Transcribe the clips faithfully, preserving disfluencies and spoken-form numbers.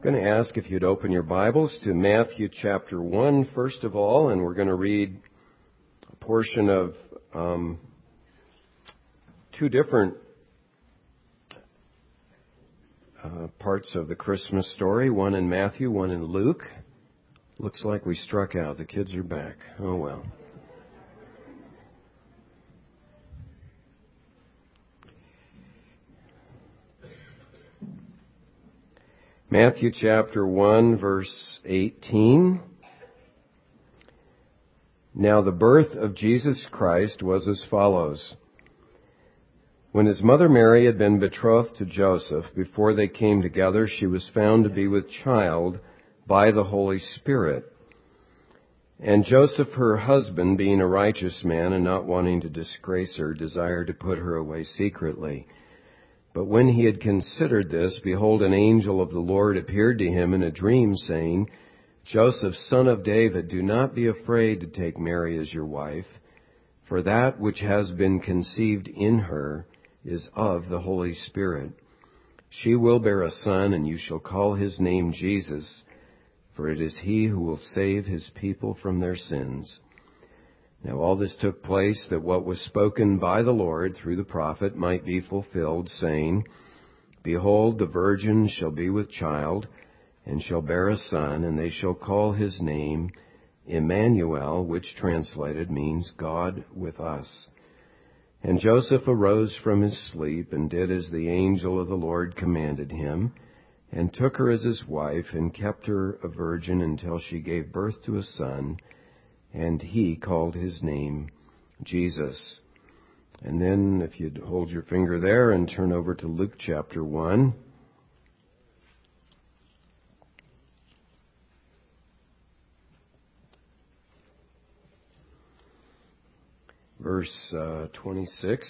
I'm going to ask if you'd open your Bibles to Matthew chapter one, first of all, and we're going to read a portion of um, two different uh, parts of the Christmas story, one in Matthew, one in Luke. Looks like we struck out. The kids are back. Oh, well. Matthew chapter one, verse eighteen. Now the birth of Jesus Christ was as follows. When his mother Mary had been betrothed to Joseph, before they came together, she was found to be with child by the Holy Spirit. And Joseph, her husband, being a righteous man and not wanting to disgrace her, desired to put her away secretly. But when he had considered this, behold, an angel of the Lord appeared to him in a dream, saying, Joseph, son of David, do not be afraid to take Mary as your wife, for that which has been conceived in her is of the Holy Spirit. She will bear a son, and you shall call his name Jesus, for it is he who will save his people from their sins. Now all this took place that what was spoken by the Lord through the prophet might be fulfilled, saying, Behold, the virgin shall be with child, and shall bear a son, and they shall call his name Emmanuel, which translated means God with us. And Joseph arose from his sleep, and did as the angel of the Lord commanded him, and took her as his wife, and kept her a virgin until she gave birth to a son, and he called his name Jesus. And then, if you'd hold your finger there and turn over to Luke chapter one. Verse uh, twenty-six.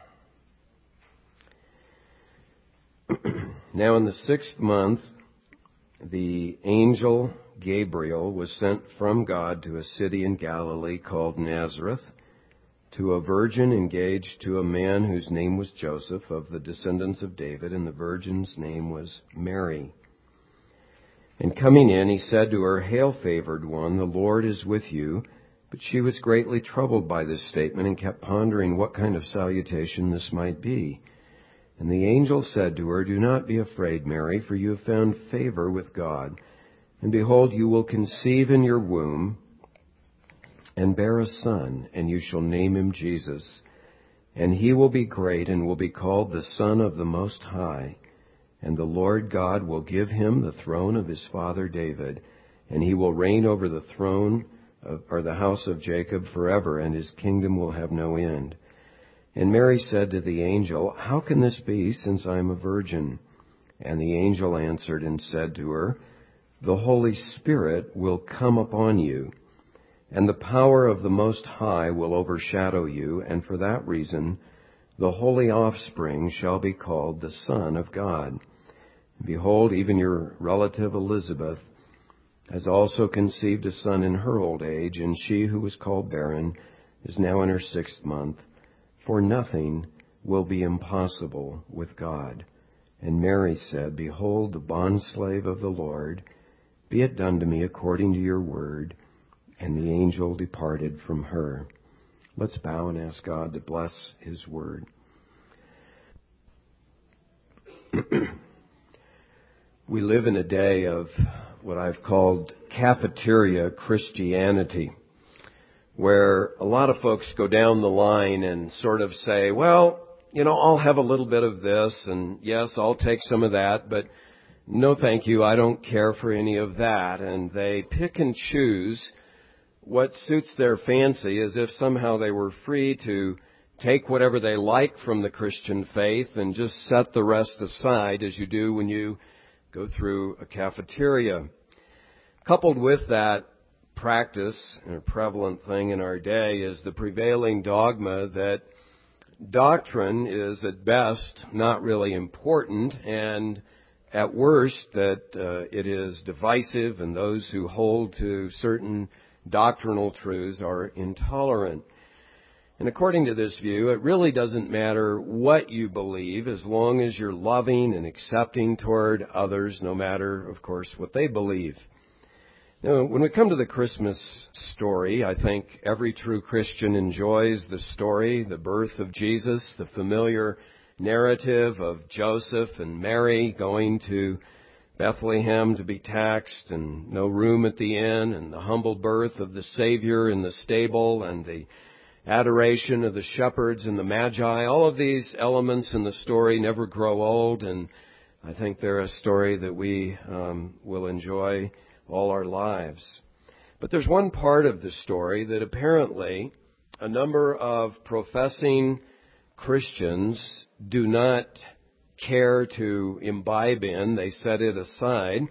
Now in the sixth month, the angel Gabriel was sent from God to a city in Galilee called Nazareth, to a virgin engaged to a man whose name was Joseph, of the descendants of David, and the virgin's name was Mary. And coming in, he said to her, Hail, favored one, the Lord is with you. But she was greatly troubled by this statement and kept pondering what kind of salutation this might be. And the angel said to her, Do not be afraid, Mary, for you have found favor with God. And behold, you will conceive in your womb and bear a son, and you shall name him Jesus. And he will be great and will be called the Son of the Most High. And the Lord God will give him the throne of his father David, and he will reign over the throne of, or the house of Jacob forever, and his kingdom will have no end. And Mary said to the angel, How can this be, since I am a virgin? And the angel answered and said to her, The Holy Spirit will come upon you, and the power of the Most High will overshadow you, and for that reason the holy offspring shall be called the Son of God. Behold, even your relative Elizabeth has also conceived a son in her old age, and she who was called barren is now in her sixth month. For nothing will be impossible with God. And Mary said, Behold, the bondslave of the Lord, be it done to me according to your word. And the angel departed from her. Let's bow and ask God to bless his word. We live in a day of what I've called cafeteria Christianity, where a lot of folks go down the line and sort of say, well, you know, I'll have a little bit of this, and yes, I'll take some of that, but no thank you, I don't care for any of that. And they pick and choose what suits their fancy, as if somehow they were free to take whatever they like from the Christian faith and just set the rest aside, as you do when you go through a cafeteria. Coupled with that practice, and a prevalent thing in our day, is the prevailing dogma that doctrine is at best not really important, and at worst that uh, it is divisive, and those who hold to certain doctrinal truths are intolerant. And according to this view, it really doesn't matter what you believe as long as you're loving and accepting toward others, no matter, of course, what they believe. Now, when we come to the Christmas story, I think every true Christian enjoys the story, the birth of Jesus, the familiar narrative of Joseph and Mary going to Bethlehem to be taxed and no room at the inn, and the humble birth of the Savior in the stable, and the adoration of the shepherds and the Magi. All of these elements in the story never grow old, and I think they're a story that we um, will enjoy all our lives. But there's one part of the story that apparently a number of professing Christians do not care to imbibe in. They set it aside.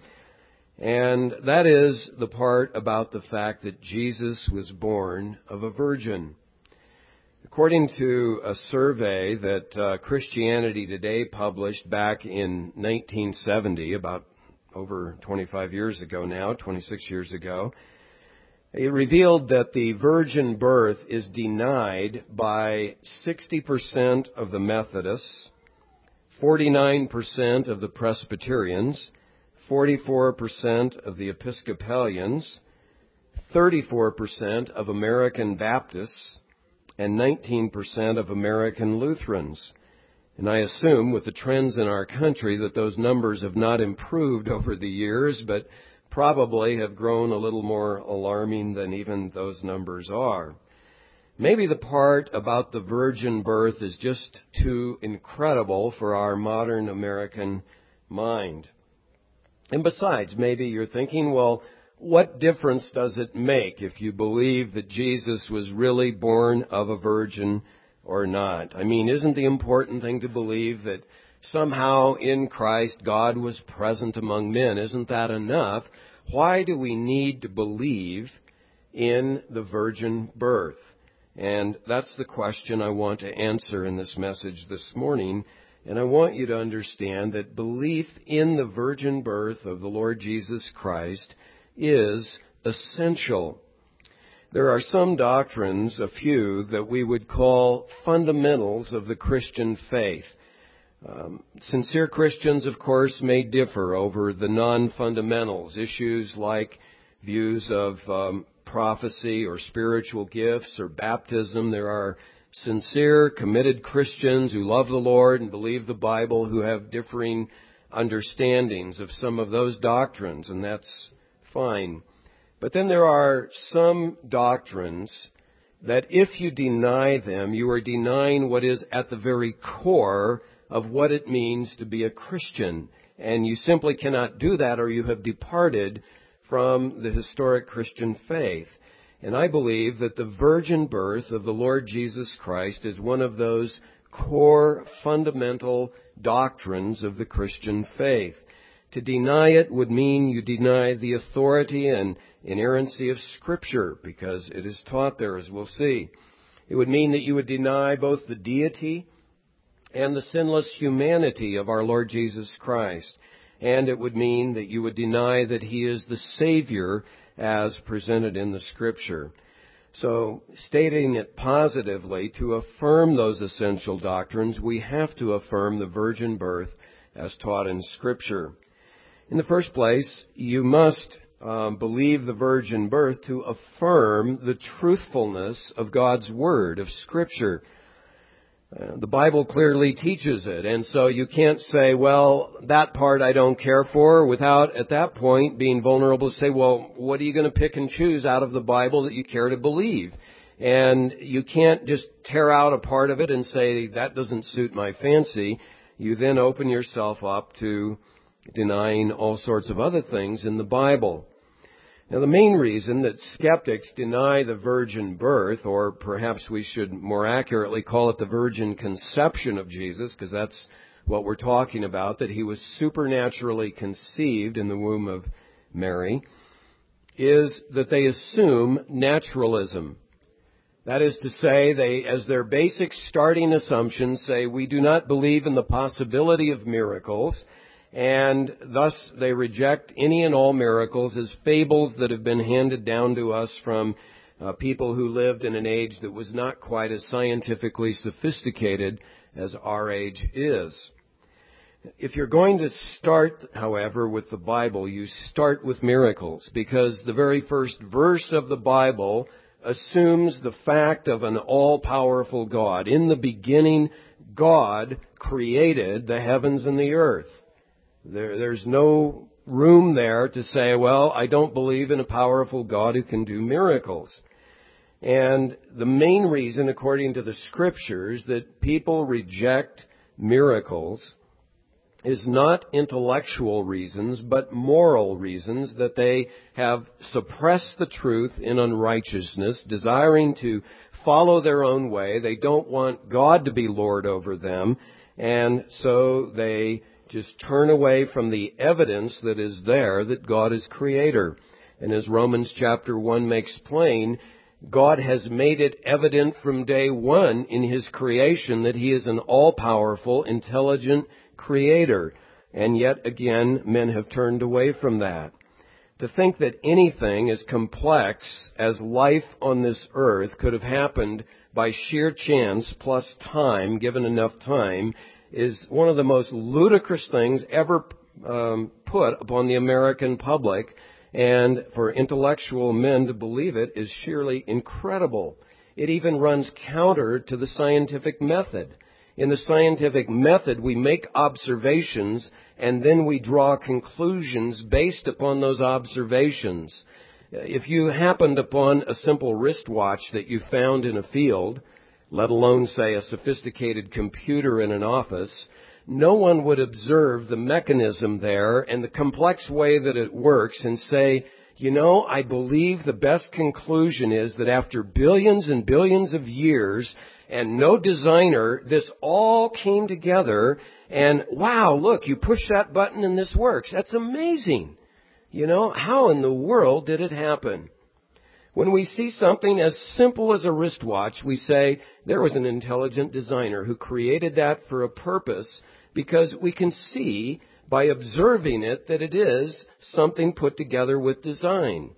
And that is the part about the fact that Jesus was born of a virgin. According to a survey that uh, Christianity Today published back in nineteen seventy, about over twenty-five years ago now, twenty-six years ago, it revealed that the virgin birth is denied by sixty percent of the Methodists, forty-nine percent of the Presbyterians, forty-four percent of the Episcopalians, thirty-four percent of American Baptists, and nineteen percent of American Lutherans. And I assume with the trends in our country that those numbers have not improved over the years, but probably have grown a little more alarming than even those numbers are. Maybe the part about the virgin birth is just too incredible for our modern American mind. And besides, maybe you're thinking, well, what difference does it make if you believe that Jesus was really born of a virgin or not? I mean, isn't the important thing to believe that somehow in Christ God was present among men? Isn't that enough? Why do we need to believe in the virgin birth? And that's the question I want to answer in this message this morning. And I want you to understand that belief in the virgin birth of the Lord Jesus Christ is essential. There are some doctrines, a few, that we would call fundamentals of the Christian faith. Um, sincere Christians, of course, may differ over the non-fundamentals, issues like views of um, prophecy or spiritual gifts or baptism. There are sincere, committed Christians who love the Lord and believe the Bible who have differing understandings of some of those doctrines, and that's fine. But then there are some doctrines that if you deny them, you are denying what is at the very core of what it means to be a Christian. And you simply cannot do that, or you have departed from the historic Christian faith. And I believe that the virgin birth of the Lord Jesus Christ is one of those core fundamental doctrines of the Christian faith. To deny it would mean you deny the authority and inerrancy of Scripture, because it is taught there, as we'll see. It would mean that you would deny both the deity and the sinless humanity of our Lord Jesus Christ. And it would mean that you would deny that He is the Savior as presented in the Scripture. So, stating it positively, to affirm those essential doctrines, we have to affirm the virgin birth as taught in Scripture. In the first place, you must um, believe the virgin birth to affirm the truthfulness of God's Word, of Scripture. Uh, the Bible clearly teaches it, and so you can't say, well, that part I don't care for, without at that point being vulnerable to say, well, what are you going to pick and choose out of the Bible that you care to believe? And you can't just tear out a part of it and say, that doesn't suit my fancy. You then open yourself up to denying all sorts of other things in the Bible. Now, the main reason that skeptics deny the virgin birth, or perhaps we should more accurately call it the virgin conception of Jesus, because that's what we're talking about, that He was supernaturally conceived in the womb of Mary, is that they assume naturalism. That is to say, they, as their basic starting assumption, say, we do not believe in the possibility of miracles, and thus they reject any and all miracles as fables that have been handed down to us from uh, people who lived in an age that was not quite as scientifically sophisticated as our age is. If you're going to start, however, with the Bible, you start with miracles, because the very first verse of the Bible assumes the fact of an all-powerful God. In the beginning, God created the heavens and the earth. There, there's no room there to say, well, I don't believe in a powerful God who can do miracles. And the main reason, according to the Scriptures, that people reject miracles is not intellectual reasons, but moral reasons, that they have suppressed the truth in unrighteousness, desiring to follow their own way. They don't want God to be Lord over them, and so they just turn away from the evidence that is there that God is Creator. And as Romans chapter one makes plain, God has made it evident from day one in His creation that He is an all-powerful, intelligent Creator. And yet again, men have turned away from that. To think that anything as complex as life on this earth could have happened by sheer chance plus time, given enough time, is one of the most ludicrous things ever um, put upon the American public. And for intellectual men to believe it is sheerly incredible. It even runs counter to the scientific method. In the scientific method, we make observations and then we draw conclusions based upon those observations. If you happened upon a simple wristwatch that you found in a field, let alone, say, a sophisticated computer in an office, no one would observe the mechanism there and the complex way that it works and say, you know, I believe the best conclusion is that after billions and billions of years and no designer, this all came together and wow, look, you push that button and this works. That's amazing. You know, how in the world did it happen? When we see something as simple as a wristwatch, we say there was an intelligent designer who created that for a purpose, because we can see by observing it that it is something put together with design.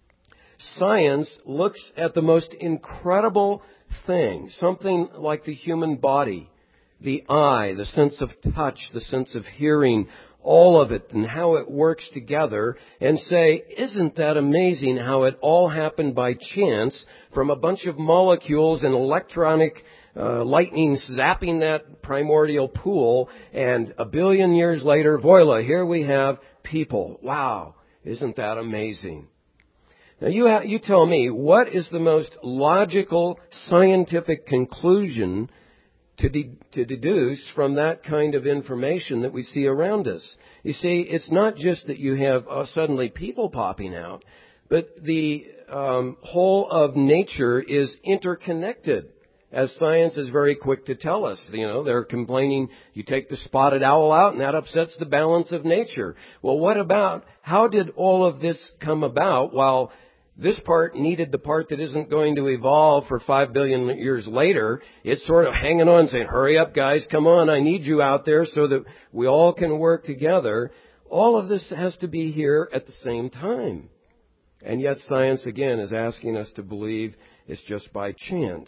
Science looks at the most incredible thing, something like the human body, the eye, the sense of touch, the sense of hearing, all of it and how it works together, and say, isn't that amazing how it all happened by chance from a bunch of molecules and electronic uh, lightning zapping that primordial pool, and a billion years later, voila, here we have people. Wow, isn't that amazing? Now you, ha- you tell me, what is the most logical scientific conclusion To, de- to deduce from that kind of information that we see around us? You see, it's not just that you have uh, suddenly people popping out, but the um, whole of nature is interconnected, as science is very quick to tell us. You know, they're complaining, you take the spotted owl out and that upsets the balance of nature. Well, what about, how did all of this come about while this part needed the part that isn't going to evolve for five billion years later? It's sort of hanging on, saying, hurry up, guys, come on, I need you out there so that we all can work together. All of this has to be here at the same time. And yet science, again, is asking us to believe it's just by chance.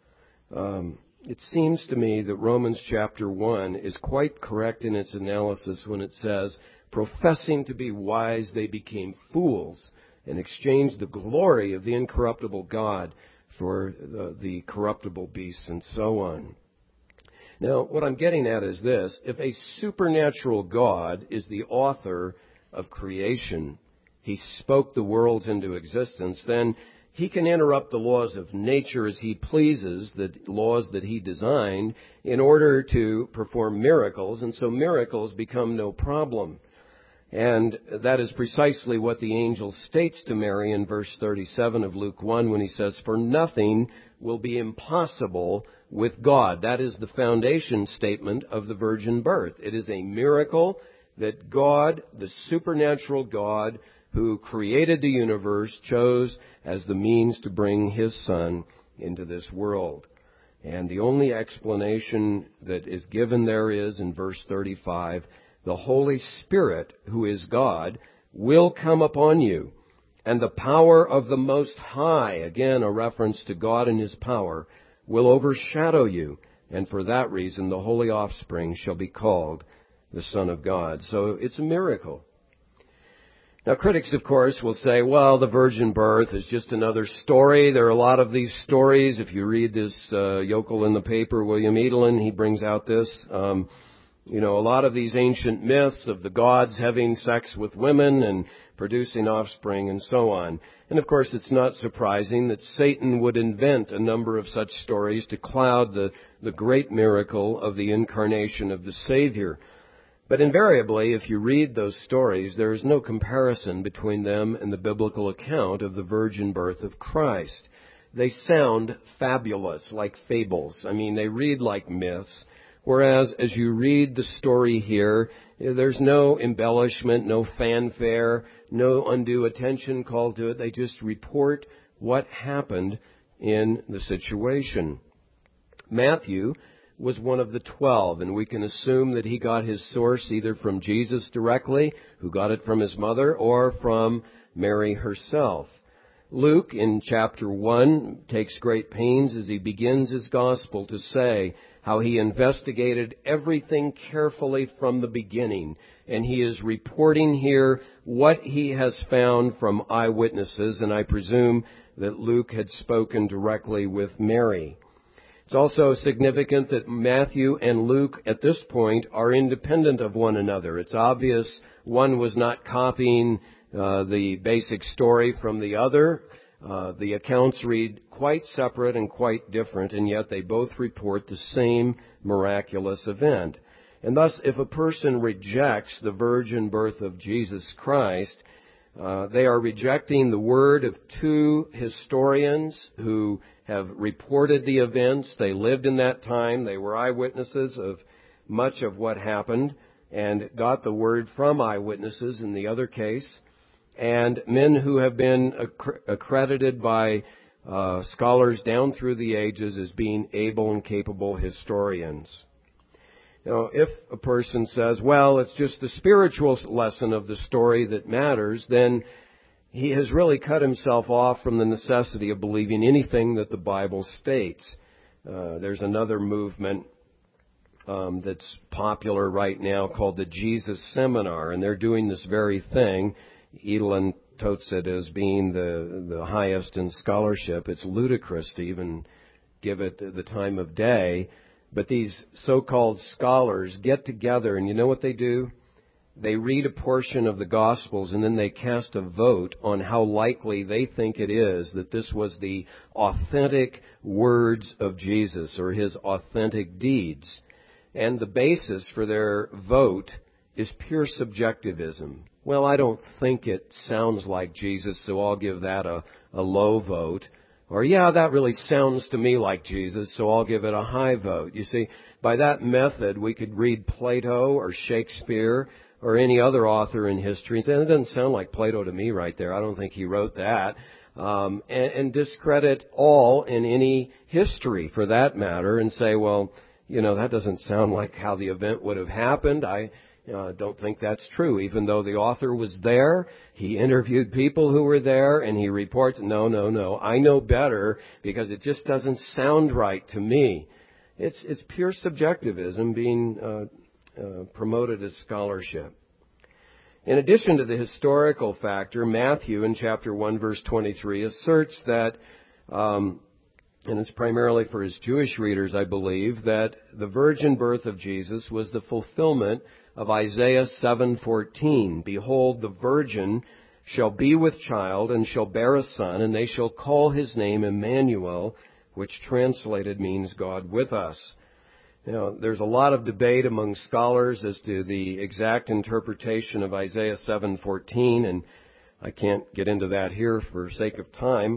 Um, it seems to me that Romans chapter one is quite correct in its analysis when it says, professing to be wise, they became fools and exchanged the glory of the incorruptible God for the, the corruptible beasts and so on. Now, what I'm getting at is this. If a supernatural God is the author of creation, He spoke the worlds into existence, then He can interrupt the laws of nature as He pleases, the laws that He designed, in order to perform miracles, and so miracles become no problem. And that is precisely what the angel states to Mary in verse thirty-seven of Luke one when he says, for nothing will be impossible with God. That is the foundation statement of the virgin birth. It is a miracle that God, the supernatural God who created the universe, chose as the means to bring His Son into this world. And the only explanation that is given there is in verse thirty-five, the Holy Spirit, who is God, will come upon you, And the power of the Most High, again a reference to God and His power, will overshadow you. And for that reason, the holy offspring shall be called the Son of God. So it's a miracle. Now, critics, of course, will say, well, the virgin birth is just another story. There are a lot of these stories. If you read this uh, yokel in the paper, William Edelin, he brings out this. Um, you know, a lot of these ancient myths of the gods having sex with women and producing offspring and so on. And, of course, it's not surprising that Satan would invent a number of such stories to cloud the, the great miracle of the incarnation of the Savior. But invariably, if you read those stories, there is no comparison between them and the biblical account of the virgin birth of Christ. They sound fabulous, like fables. I mean, they read like myths. Whereas, as you read the story here, there's no embellishment, no fanfare, no undue attention called to it. They just report what happened in the situation. Matthew was one of the twelve, and we can assume that he got his source either from Jesus directly, who got it from his mother, or from Mary herself. Luke, in chapter one, takes great pains as he begins his gospel to say how he investigated everything carefully from the beginning, and he is reporting here what he has found from eyewitnesses, and I presume that Luke had spoken directly with Mary. It's also significant that Matthew and Luke at this point are independent of one another. It's obvious one was not copying uh, the basic story from the other. Uh, the accounts read quite separate and quite different, and yet they both report the same miraculous event. And thus, if a person rejects the virgin birth of Jesus Christ, uh, they are rejecting the word of two historians who have reported the events. They lived in that time. They were eyewitnesses of much of what happened and got the word from eyewitnesses in the other case. And men who have been acc- accredited by uh, scholars down through the ages as being able and capable historians. You know, if a person says, well, it's just the spiritual lesson of the story that matters, then he has really cut himself off from the necessity of believing anything that the Bible states. Uh, there's another movement um, that's popular right now called the Jesus Seminar, and they're doing this very thing. Edelin totes it as being the, the highest in scholarship. It's ludicrous to even give it the time of day. But these so-called scholars get together, and you know what they do? They read a portion of the Gospels, and then they cast a vote on how likely they think it is that this was the authentic words of Jesus or his authentic deeds. And the basis for their vote is pure subjectivism. Well, I don't think it sounds like Jesus, so I'll give that a, a low vote. Or, yeah, that really sounds to me like Jesus, so I'll give it a high vote. You see, by that method, we could read Plato or Shakespeare or any other author in history and say, it doesn't sound like Plato to me right there. I don't think he wrote that. Um, and, and discredit all in any history, for that matter, and say, well, you know, that doesn't sound like how the event would have happened. I uh, don't think that's true. Even though the author was there, he interviewed people who were there, and he reports, no, no, no, I know better because it just doesn't sound right to me. It's, it's pure subjectivism being uh, uh, promoted as scholarship. In addition to the historical factor, Matthew in chapter one, verse twenty-three, asserts that, um, and it's primarily for his Jewish readers, I believe, that the virgin birth of Jesus was the fulfillment of Isaiah seven fourteen. Behold, the virgin shall be with child and shall bear a son, and they shall call his name Emmanuel, which translated means God with us. You know, there's a lot of debate among scholars as to the exact interpretation of Isaiah seven fourteen, and I can't get into that here for sake of time,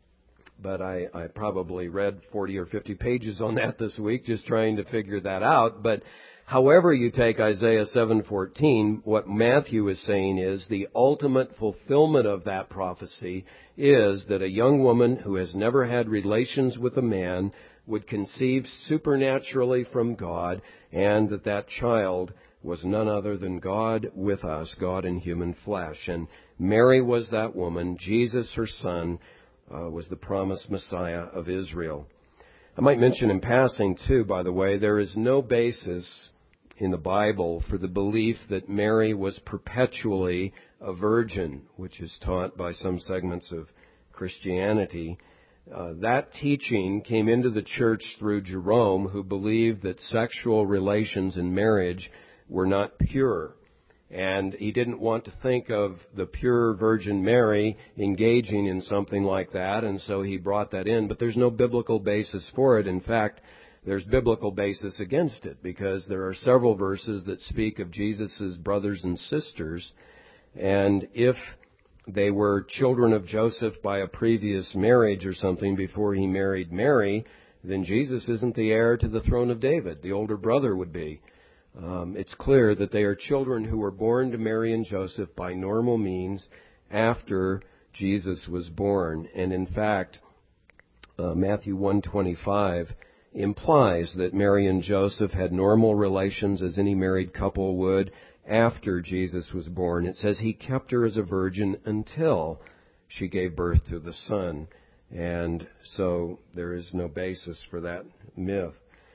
but I, I probably read forty or fifty pages on that this week just trying to figure that out. But however you take Isaiah seven fourteen, what Matthew is saying is the ultimate fulfillment of that prophecy is that a young woman who has never had relations with a man would conceive supernaturally from God, and that that child was none other than God with us, God in human flesh. And Mary was that woman. Jesus, her son, uh, was the promised Messiah of Israel. I might mention in passing, too, by the way, there is no basis in the Bible for the belief that Mary was perpetually a virgin, which is taught by some segments of Christianity. Uh, that teaching came into the church through Jerome, who believed that sexual relations in marriage were not pure. And he didn't want to think of the pure Virgin Mary engaging in something like that, and so he brought that in. But there's no biblical basis for it. In fact, there's biblical basis against it, because there are several verses that speak of Jesus' brothers and sisters, and if they were children of Joseph by a previous marriage or something before he married Mary, then Jesus isn't the heir to the throne of David. The older brother would be. Um, it's clear that they are children who were born to Mary and Joseph by normal means after Jesus was born. And in fact, uh, Matthew one twenty-five implies that Mary and Joseph had normal relations as any married couple would after Jesus was born. It says he kept her as a virgin until she gave birth to the Son. And so there is no basis for that myth.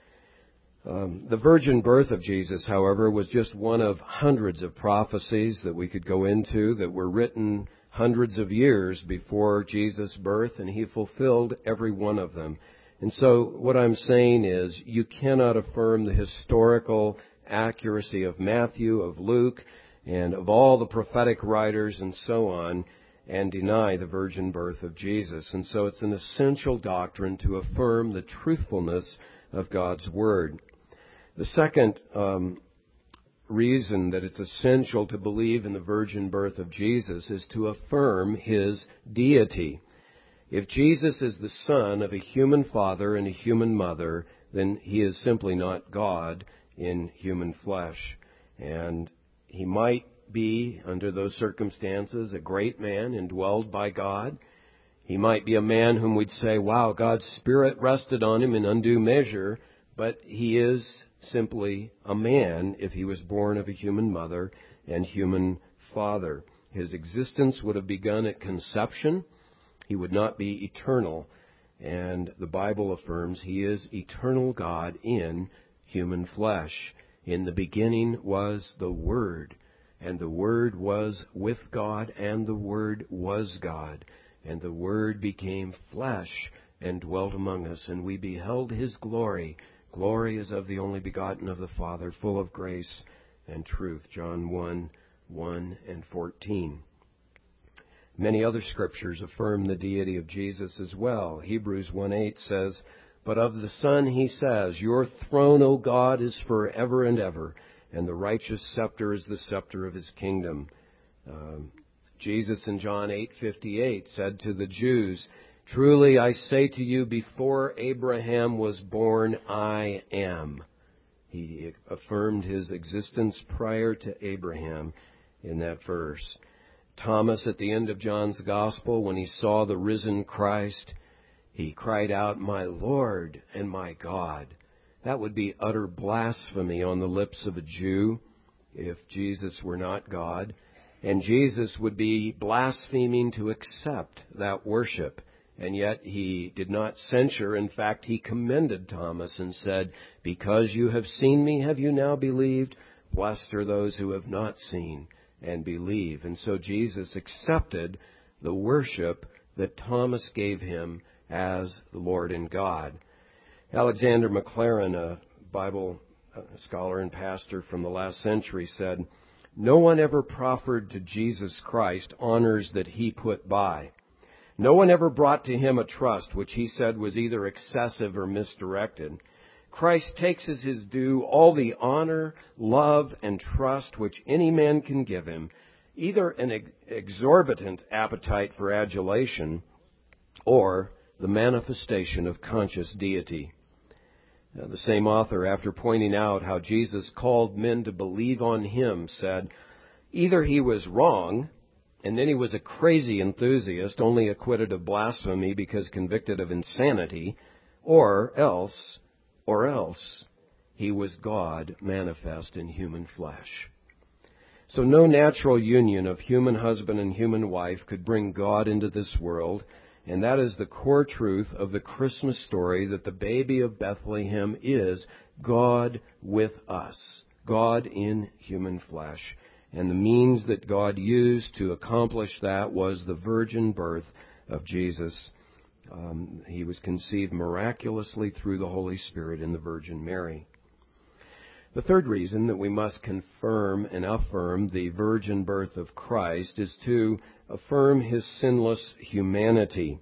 Um, the virgin birth of Jesus, however, was just one of hundreds of prophecies that we could go into that were written hundreds of years before Jesus' birth, and he fulfilled every one of them. And so what I'm saying is you cannot affirm the historical accuracy of Matthew, of Luke, and of all the prophetic writers and so on, and deny the virgin birth of Jesus. And so it's an essential doctrine to affirm the truthfulness of God's Word. The second um, reason that it's essential to believe in the virgin birth of Jesus is to affirm his deity. If Jesus is the son of a human father and a human mother, then he is simply not God in human flesh. And he might be, under those circumstances, a great man indwelled by God. He might be a man whom we'd say, wow, God's Spirit rested on him in undue measure, but he is simply a man if he was born of a human mother and human father. His existence would have begun at conception. He would not be eternal. And the Bible affirms he is eternal God in human flesh. In the beginning was the Word, and the Word was with God, and the Word was God. And the Word became flesh and dwelt among us, and we beheld his glory. Glory is of the only begotten of the Father, full of grace and truth. John one, one and fourteen. Many other scriptures affirm the deity of Jesus as well. Hebrews one eight says, but of the Son he says, your throne, O God, is forever and ever, and the righteous scepter is the scepter of his kingdom. Um, Jesus in John eight fifty-eight said to the Jews, truly I say to you, before Abraham was born, I am. He affirmed his existence prior to Abraham in that verse. Thomas, at the end of John's Gospel, when he saw the risen Christ, he cried out, my Lord and my God. That would be utter blasphemy on the lips of a Jew if Jesus were not God. And Jesus would be blaspheming to accept that worship. And yet he did not censure. In fact, he commended Thomas and said, because you have seen me, have you now believed? Blessed are those who have not seen and believe. And so Jesus accepted the worship that Thomas gave him as the Lord and God. Alexander Maclaren, a Bible scholar and pastor from the last century, said, no one ever proffered to Jesus Christ honors that he put by. No one ever brought to him a trust which he said was either excessive or misdirected. Christ takes as his due all the honor, love, and trust which any man can give him, either an ex- exorbitant appetite for adulation or the manifestation of conscious deity. Now, the same author, after pointing out how Jesus called men to believe on him, said, either he was wrong, and then he was a crazy enthusiast, only acquitted of blasphemy because convicted of insanity, or else, or else, He was God manifest in human flesh. So no natural union of human husband and human wife could bring God into this world, and that is the core truth of the Christmas story, that the baby of Bethlehem is God with us, God in human flesh. And the means that God used to accomplish that was the virgin birth of Jesus. Um, he was conceived miraculously through the Holy Spirit in the Virgin Mary. The third reason that we must confirm and affirm the virgin birth of Christ is to affirm His sinless humanity.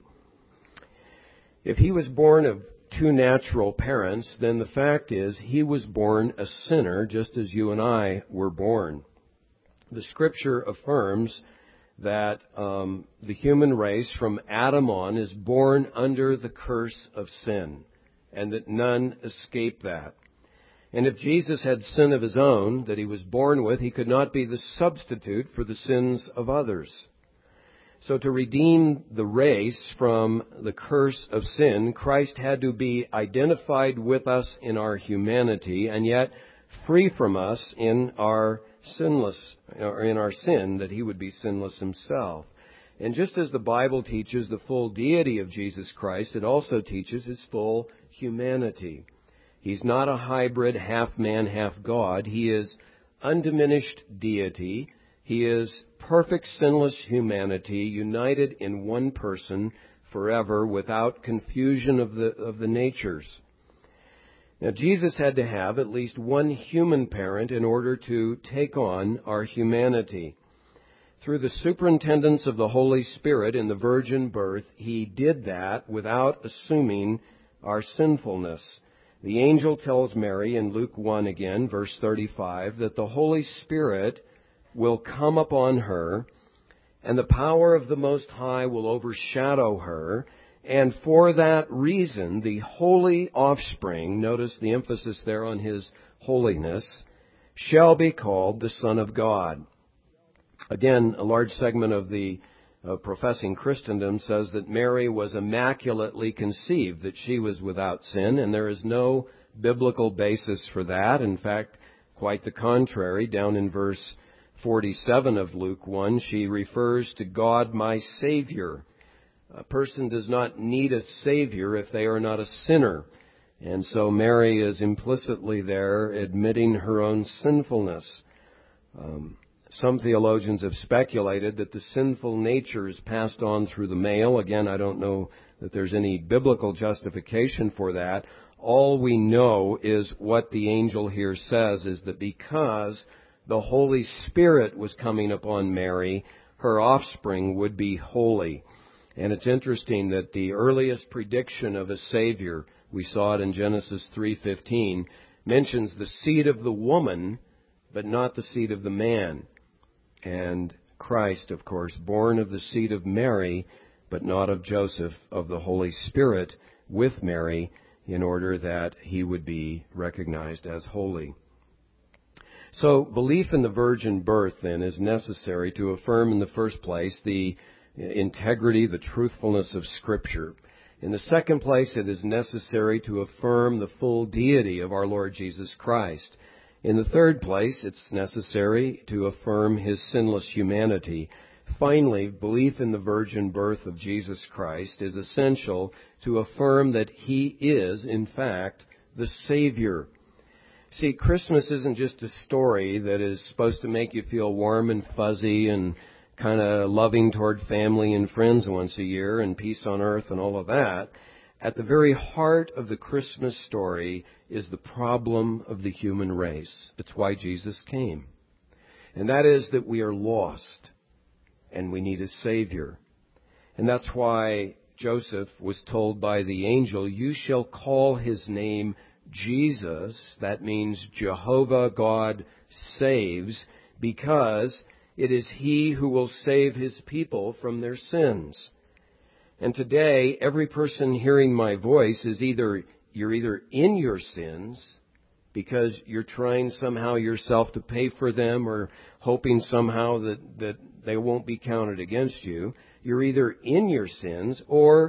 If He was born of two natural parents, then the fact is He was born a sinner just as you and I were born. The Scripture affirms that um, the human race from Adam on is born under the curse of sin, and that none escape that. And if Jesus had sin of His own that He was born with, He could not be the substitute for the sins of others. So to redeem the race from the curse of sin, Christ had to be identified with us in our humanity, and yet free from us in our sinless, or in our sin, that He would be sinless Himself. And just as the Bible teaches the full deity of Jesus Christ, it also teaches His full humanity. He's not a hybrid, half man, half God. He is undiminished deity. He is perfect sinless humanity, united in one person forever without confusion of the, of the natures. Now, Jesus had to have at least one human parent in order to take on our humanity. Through the superintendence of the Holy Spirit in the virgin birth, He did that without assuming our sinfulness. The angel tells Mary in Luke one again, verse thirty-five, that the Holy Spirit will come upon her, and the power of the Most High will overshadow her, and for that reason the holy offspring, notice the emphasis there on His holiness, shall be called the Son of God. Again, a large segment of the uh, professing Christendom says that Mary was immaculately conceived, that she was without sin, and there is no biblical basis for that. In fact, quite the contrary. Down in verse forty-seven of Luke one, she refers to God, my Savior. A person does not need a Savior if they are not a sinner. And so Mary is implicitly there admitting her own sinfulness. Um, Some theologians have speculated that the sinful nature is passed on through the male. Again, I don't know that there's any biblical justification for that. All we know is what the angel here says, is that because the Holy Spirit was coming upon Mary, her offspring would be holy. And it's interesting that the earliest prediction of a Savior, we saw it in Genesis three fifteen, mentions the seed of the woman, but not the seed of the man. And Christ, of course, born of the seed of Mary, but not of Joseph, of the Holy Spirit with Mary, in order that He would be recognized as holy. So belief in the virgin birth, then, is necessary to affirm in the first place the integrity, the truthfulness of Scripture. In the second place, it is necessary to affirm the full deity of our Lord Jesus Christ. In the third place, it's necessary to affirm His sinless humanity. Finally, belief in the virgin birth of Jesus Christ is essential to affirm that He is, in fact, the Savior. See, Christmas isn't just a story that is supposed to make you feel warm and fuzzy and kind of loving toward family and friends once a year and peace on earth and all of that. At the very heart of the Christmas story is the problem of the human race. It's why Jesus came. And that is that we are lost and we need a Savior. And that's why Joseph was told by the angel, "You shall call His name Jesus." That means Jehovah God saves, because it is He who will save His people from their sins. And today, every person hearing my voice is either, you're either in your sins because you're trying somehow yourself to pay for them, or hoping somehow that, that they won't be counted against you. You're either in your sins, or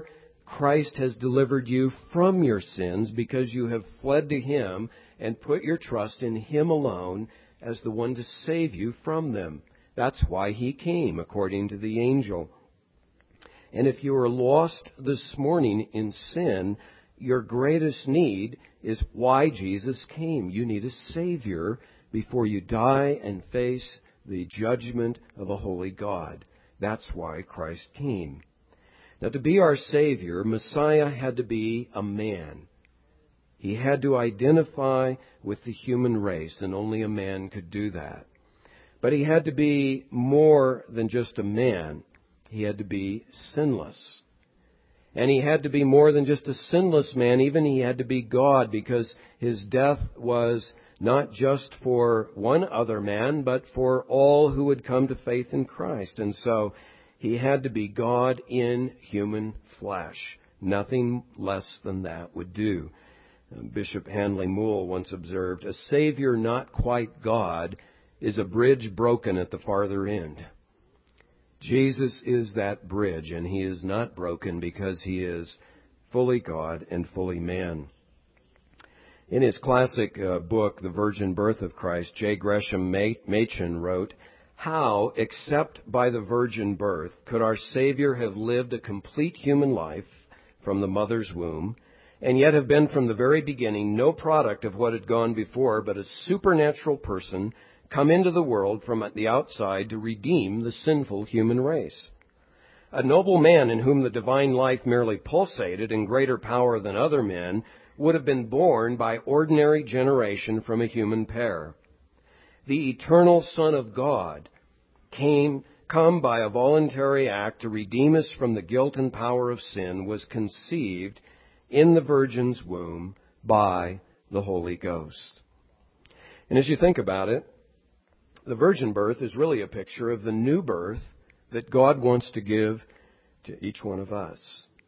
Christ has delivered you from your sins because you have fled to Him and put your trust in Him alone as the one to save you from them. That's why He came, according to the angel. And if you are lost this morning in sin, your greatest need is why Jesus came. You need a Savior before you die and face the judgment of a holy God. That's why Christ came. Now, to be our Savior, Messiah had to be a man. He had to identify with the human race, and only a man could do that. But He had to be more than just a man. He had to be sinless. And He had to be more than just a sinless man. Even He had to be God, because His death was not just for one other man, but for all who would come to faith in Christ. And so He had to be God in human flesh. Nothing less than that would do. Bishop Handley Moule once observed, "A Savior not quite God is a bridge broken at the farther end." Jesus is that bridge, and He is not broken because He is fully God and fully man. In his classic uh, book, The Virgin Birth of Christ, J. Gresham Machen wrote, "How, except by the virgin birth, could our Savior have lived a complete human life from the mother's womb, and yet have been from the very beginning no product of what had gone before, but a supernatural person come into the world from the outside to redeem the sinful human race? A noble man in whom the divine life merely pulsated in greater power than other men would have been born by ordinary generation from a human pair. The eternal Son of God came, come by a voluntary act to redeem us from the guilt and power of sin, was conceived in the Virgin's womb by the Holy Ghost." And as you think about it, the virgin birth is really a picture of the new birth that God wants to give to each one of us.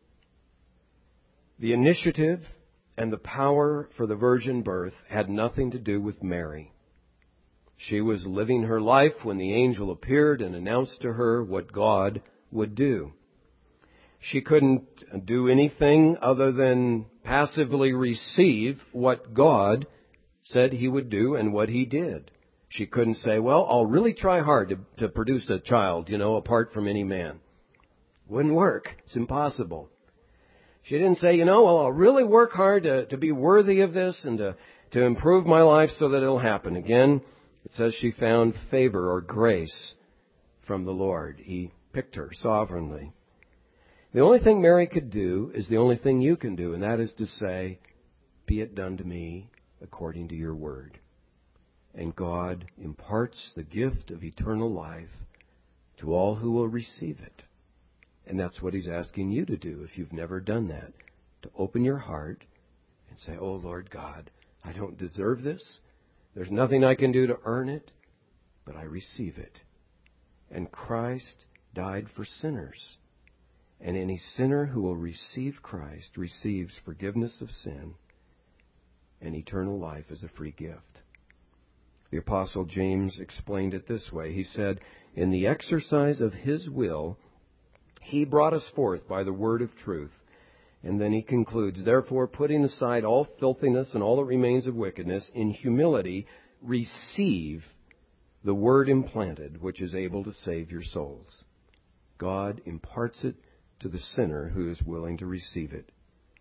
The initiative and the power for the virgin birth had nothing to do with Mary. She was living her life when the angel appeared and announced to her what God would do. She couldn't do anything other than passively receive what God said He would do and what He did. She couldn't say, well, I'll really try hard to, to produce a child, you know, apart from any man. Wouldn't work. It's impossible. She didn't say, you know, well, I'll really work hard to, to be worthy of this and to, to improve my life so that it'll happen. Again, it says she found favor or grace from the Lord. He picked her sovereignly. The only thing Mary could do is the only thing you can do, and that is to say, be it done to me according to your word. And God imparts the gift of eternal life to all who will receive it. And that's what He's asking you to do if you've never done that. To open your heart and say, oh, Lord God, I don't deserve this. There's nothing I can do to earn it, but I receive it. And Christ died for sinners. And any sinner who will receive Christ receives forgiveness of sin and eternal life as a free gift. The Apostle James explained it this way. He said, in the exercise of His will, He brought us forth by the word of truth. And then he concludes, therefore, putting aside all filthiness and all that remains of wickedness, in humility receive the word implanted, which is able to save your souls. God imparts it to the sinner who is willing to receive it.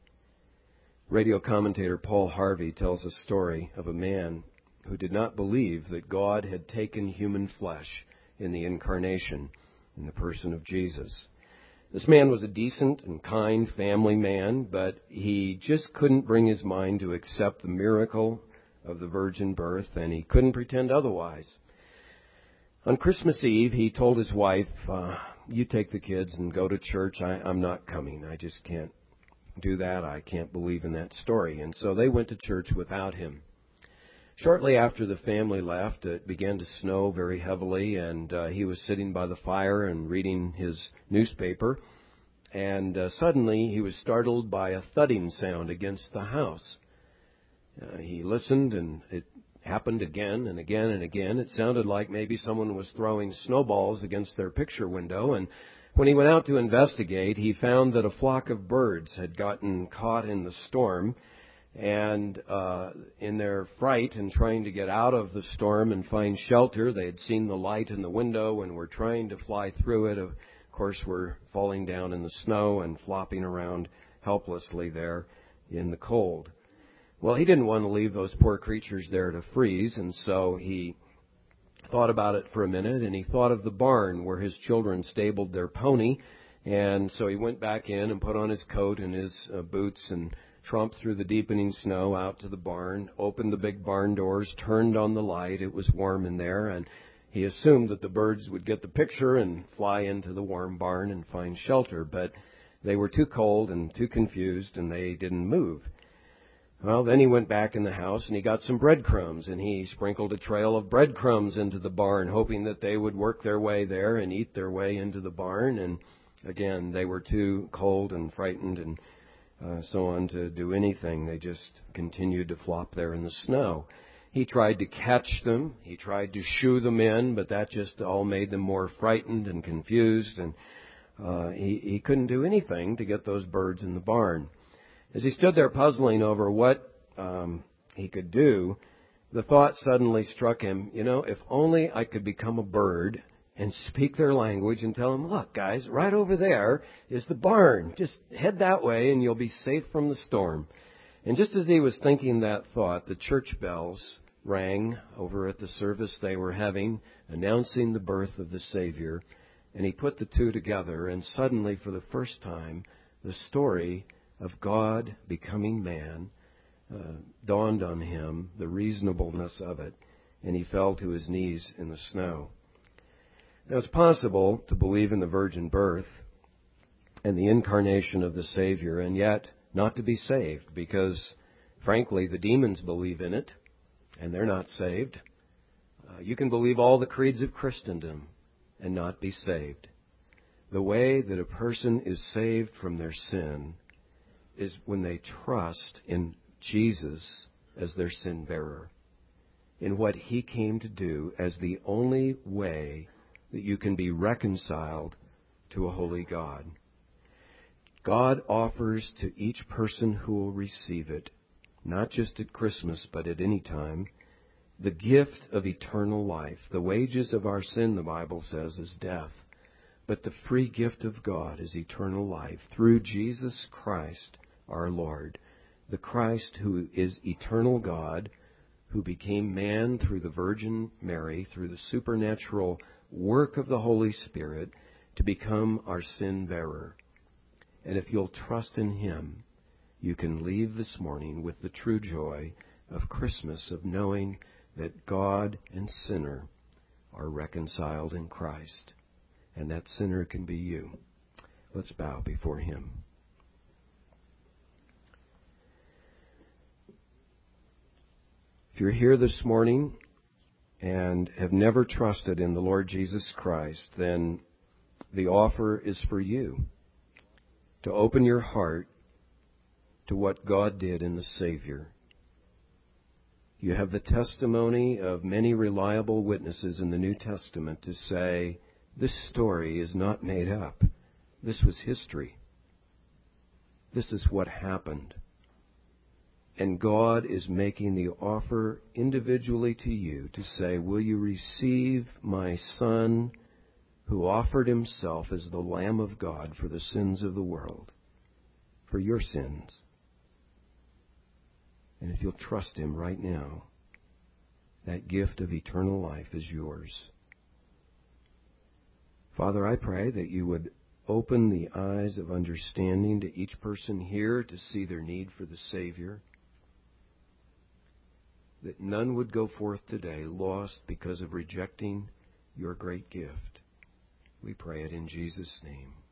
Radio commentator Paul Harvey tells a story of a man who did not believe that God had taken human flesh in the incarnation, in the person of Jesus. This man was a decent and kind family man, but he just couldn't bring his mind to accept the miracle of the virgin birth, and he couldn't pretend otherwise. On Christmas Eve, he told his wife, uh, you take the kids and go to church. I, I'm not coming. I just can't do that. I can't believe in that story. And so they went to church without him. Shortly after the family left, it began to snow very heavily, and uh, he was sitting by the fire and reading his newspaper. And uh, suddenly he was startled by a thudding sound against the house. Uh, he listened, and it happened again and again and again. It sounded like maybe someone was throwing snowballs against their picture window, and When he went out to investigate, he found that a flock of birds had gotten caught in the storm, and uh, in their fright and trying to get out of the storm and find shelter, they had seen the light in the window and were trying to fly through it. Of course, were falling down in the snow and flopping around helplessly there in the cold. Well, he didn't want to leave those poor creatures there to freeze, and so he thought about it for a minute, and he thought of the barn where his children stabled their pony. And so he went back in and put on his coat and his uh, boots and tromped through the deepening snow out to the barn, opened the big barn doors, turned on the light. It was warm in there, and he assumed that the birds would get the picture and fly into the warm barn and find shelter. But they were too cold and too confused, and they didn't move. Well, then he went back in the house and he got some breadcrumbs, and he sprinkled a trail of breadcrumbs into the barn, hoping that they would work their way there and eat their way into the barn. And again, they were too cold and frightened and uh, so on to do anything. They just continued to flop there in the snow. He tried to catch them. He tried to shoo them in, but that just all made them more frightened and confused, and uh, he, he couldn't do anything to get those birds in the barn. As he stood there puzzling over what um, he could do, the thought suddenly struck him, you know, if only I could become a bird and speak their language and tell them, look, guys, right over there is the barn. Just head that way and you'll be safe from the storm. And just as he was thinking that thought, the church bells rang over at the service they were having, announcing the birth of the Savior. And he put the two together, and suddenly, for the first time, the story of God becoming man uh, dawned on him, the reasonableness of it, and he fell to his knees in the snow. Now, it's possible to believe in the virgin birth and the incarnation of the Savior, and yet not to be saved, because, frankly, the demons believe in it, and they're not saved. Uh, you can believe all the creeds of Christendom and not be saved. The way that a person is saved from their sin is when they trust in Jesus as their sin bearer, in what He came to do as the only way that you can be reconciled to a holy God. God offers to each person who will receive it, not just at Christmas, but at any time, the gift of eternal life. The wages of our sin, the Bible says, is death. But the free gift of God is eternal life through Jesus Christ our Lord, the Christ who is eternal God, who became man through the Virgin Mary, through the supernatural work of the Holy Spirit, to become our sin bearer. And if you'll trust in Him, you can leave this morning with the true joy of Christmas, of knowing that God and sinner are reconciled in Christ. And that sinner can be you. Let's bow before Him. If you're here this morning and have never trusted in the Lord Jesus Christ, then the offer is for you to open your heart to what God did in the Savior. You have the testimony of many reliable witnesses in the New Testament to say, this story is not made up. This was history. This is what happened. And God is making the offer individually to you to say, will you receive my Son who offered Himself as the Lamb of God for the sins of the world, for your sins? And if you'll trust Him right now, that gift of eternal life is yours. Father, I pray that you would open the eyes of understanding to each person here to see their need for the Savior, that none would go forth today lost because of rejecting your great gift. We pray it in Jesus' name.